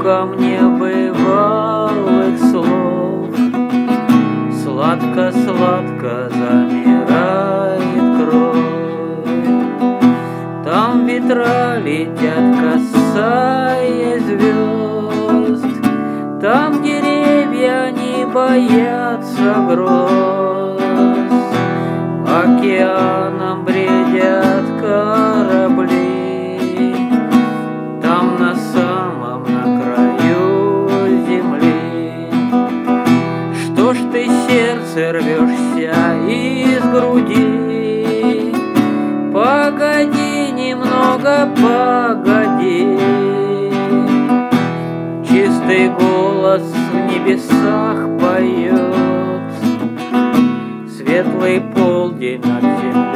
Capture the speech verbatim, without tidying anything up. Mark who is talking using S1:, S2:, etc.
S1: звуком небывалых слов. Сладко-сладко замирает кровь. Там ветра летят, касаясь звезд. Там деревья не боятся гроз. Океаном бредят корабли. Там на самом, на краю земли. Что ж ты, сердце, рвешься из груди? Погоди немного, погоди. Чистый голос в небесах поет. Светлый полдень над землей